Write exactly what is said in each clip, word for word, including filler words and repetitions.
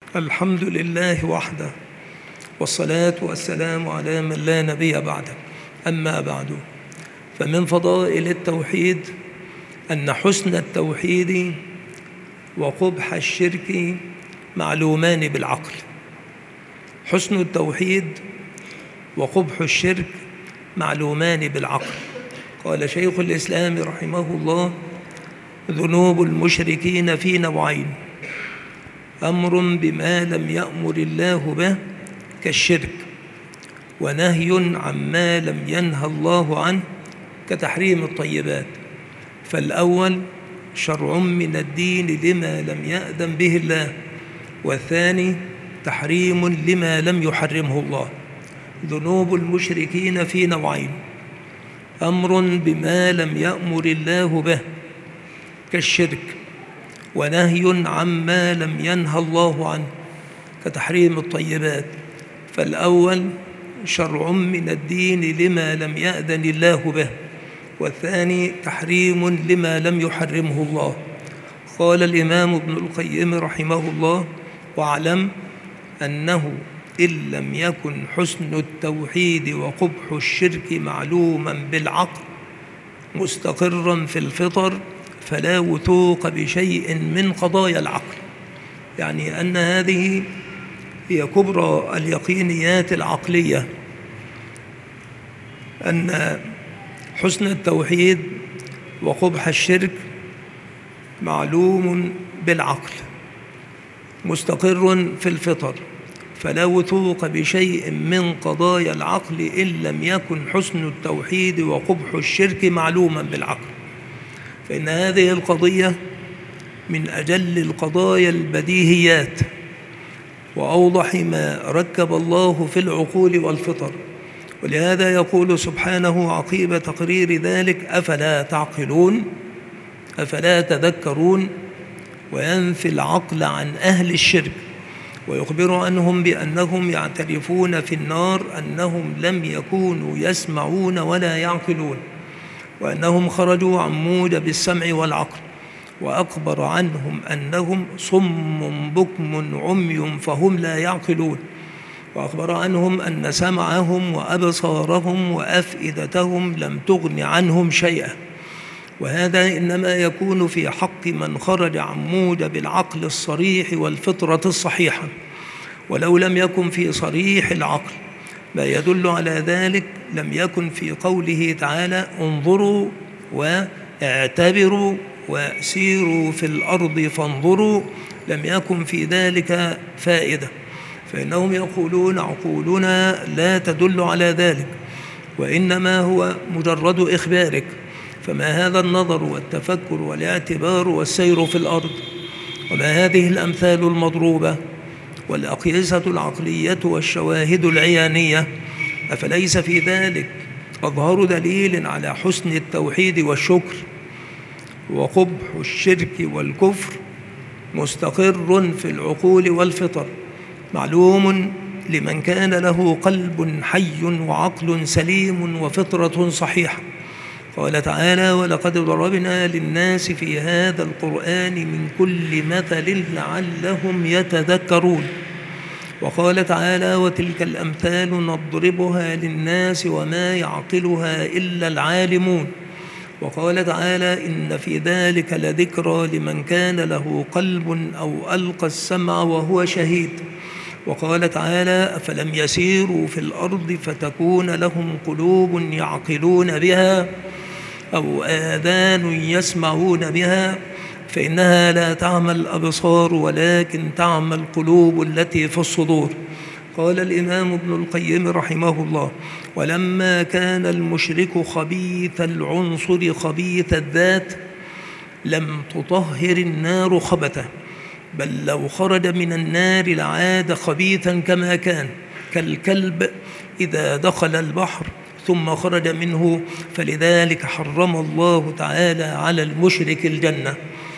الحمد لله وحده، والصلاة والسلام على من لا نبي بعده. أما بعد، فمن فضائل التوحيد أن حسن التوحيد وقبح الشرك معلومان بالعقل. حسن التوحيد وقبح الشرك معلومان بالعقل. قال شيخ الإسلام رحمه الله: ذنوب المشركين في نوعين: أمر بما لم يأمر الله به كالشرك، ونهي عما لم ينهى الله عنه كتحريم الطيبات. فالأول شرع من الدين لما لم يأذن به الله، والثاني تحريم لما لم يحرمه الله. ذنوب المشركين في نوعين: أمر بما لم يأمر الله به كالشرك، ونهي عما لم ينهى الله عنه كتحريم الطيبات. فالأول شرع من الدين لما لم يأذن الله به، والثاني تحريم لما لم يحرمه الله. قال الإمام ابن القيم رحمه الله: واعلم أنه إن لم يكن حسن التوحيد وقبح الشرك معلوما بالعقل مستقرا في الفطر فلا وثوق بشيء من قضايا العقل. يعني أن هذه هي كبرى اليقينيات العقلية، أن حسن التوحيد وقبح الشرك معلوم بالعقل مستقر في الفطر فلا وثوق بشيء من قضايا العقل إن لم يكن حسن التوحيد وقبح الشرك معلوما بالعقل. فإن هذه القضية من أجل القضايا البديهيات وأوضح ما ركب الله في العقول والفطر. ولهذا يقول سبحانه عقيب تقرير ذلك: أفلا تعقلون، أفلا تذكرون. وينفي العقل عن أهل الشرك، ويخبر عنهم بأنهم يعترفون في النار أنهم لم يكونوا يسمعون ولا يعقلون، وأنهم خرجوا عن موجب السمع والعقل. وأخبر عنهم أنهم صم بكم عمي فهم لا يعقلون. وأخبر عنهم أن سمعهم وأبصارهم وأفئدتهم لم تغن عنهم شيئا. وهذا إنما يكون في حق من خرج عن موجب العقل الصريح والفطرة الصحيحة. ولو لم يكن في صريح العقل ما يدل على ذلك لم يكن في قوله تعالى: انظروا واعتبروا وسيروا في الأرض فانظروا، لم يكن في ذلك فائدة. فإنهم يقولون عقولنا لا تدل على ذلك، وإنما هو مجرد إخبارك. فما هذا النظر والتفكر والاعتبار والسير في الأرض؟ وما هذه الأمثال المضروبة والأقيسة العقلية والشواهد العيانية؟ أفليس في ذلك أظهر دليل على حسن التوحيد والشكر وقبح الشرك والكفر مستقر في العقول والفطر، معلوم لمن كان له قلب حي وعقل سليم وفطرة صحيحة. قال تعالى: ولقد ضربنا للناس في هذا القرآن من كل مثل لعلهم يتذكرون. وقال تعالى: وتلك الأمثال نضربها للناس وما يعقلها إلا العالمون. وقال تعالى: إن في ذلك لذكرى لمن كان له قلب أو ألقى السمع وهو شهيد. وقال تعالى: أفلم يسيروا في الأرض فتكون لهم قلوب يعقلون بها أو آذان يسمعون بها فإنها لا تعمى الأبصار ولكن تعمى القلوب التي في الصدور. قال الإمام ابن القيم رحمه الله: ولما كان المشرك خبيث العنصر خبيث الذات لم تطهر النار خبثه، بل لو خرج من النار لعاد خبيثا كما كان، كالكلب إذا دخل البحر ثم خرج منه. فلذلك حرم الله تعالى على المشرك الجنة.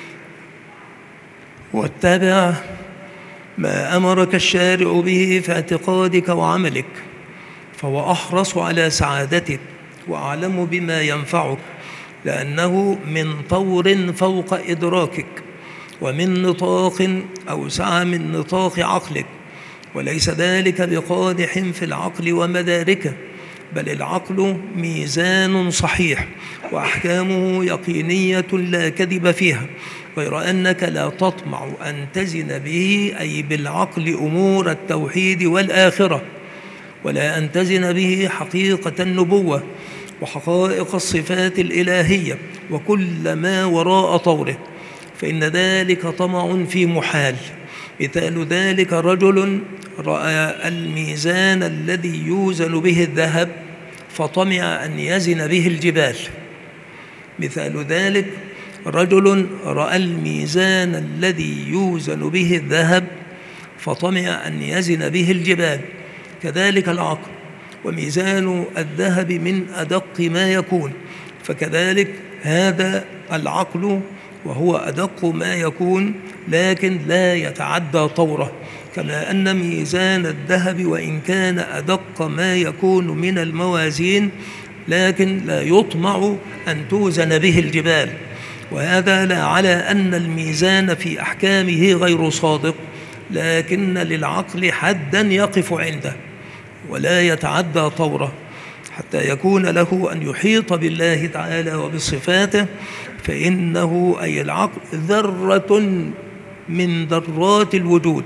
واتبع ما أمرك الشارع به في اعتقادك وعملك، فهو أحرص على سعادتك وأعلم بما ينفعك، لأنه من طور فوق إدراكك. ومن نطاق أوسع من نطاق عقلك، وليس ذلك بقادح في العقل ومداركه، بل العقل ميزان صحيح وأحكامه يقينية لا كذب فيها، غير أنك لا تطمع أن تزن به أي بالعقل أمور التوحيد والآخرة، ولا أن تزن به حقيقة النبوة وحقائق الصفات الإلهية وكل ما وراء طوره، فإن ذلك طمع في محال. مثال ذلك رجل رأى الميزان الذي يوزن به الذهب فطمع أن يزن به الجبال. مثال ذلك رجل رأى الميزان الذي يوزن به الذهب فطمع أن يزن به الجبال. كذلك العقل، وميزان الذهب من أدق ما يكون، فكذلك هذا العقل وهو أدق ما يكون، لكن لا يتعدى طوره، كما أن ميزان الذهب وإن كان أدق ما يكون من الموازين لكن لا يطمع أن توزن به الجبال. وهذا لا على أن الميزان في أحكامه غير صادق، لكن للعقل حدا يقف عنده ولا يتعدى طوره، حتى يكون له أن يحيط بالله تعالى وبصفاته، فإنه أي العقل ذرة من ذرات الوجود.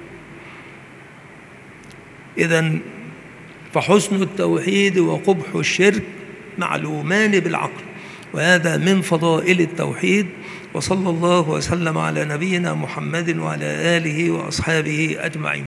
إذن فحسن التوحيد وقبح الشرك معلومان بالعقل، وهذا من فضائل التوحيد. وصلى الله وسلم على نبينا محمد وعلى آله وأصحابه أجمعين.